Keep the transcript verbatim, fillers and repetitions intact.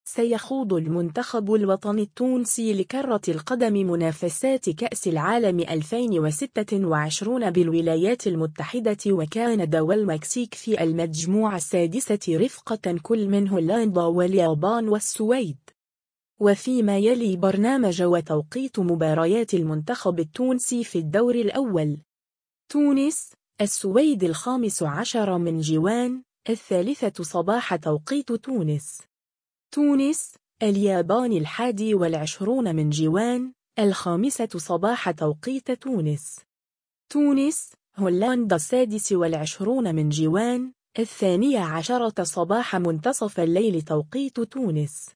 سيخوض المنتخب الوطني التونسي لكرة القدم منافسات كأس العالم ألفين وستة وعشرين بالولايات المتحدة وكندا والمكسيك في المجموعة السادسة رفقة كل من هولندا واليابان والسويد. وفيما يلي برنامج وتوقيت مباريات المنتخب التونسي في الدور الأول: تونس السويد الخامس عشر من جوان الثالثة صباح توقيت تونس. تونس اليابان الحادي والعشرون من جوان الخامسة صباح توقيت تونس. تونس هولندا السادس والعشرون من جوان الثانية عشرة صباح منتصف الليل توقيت تونس.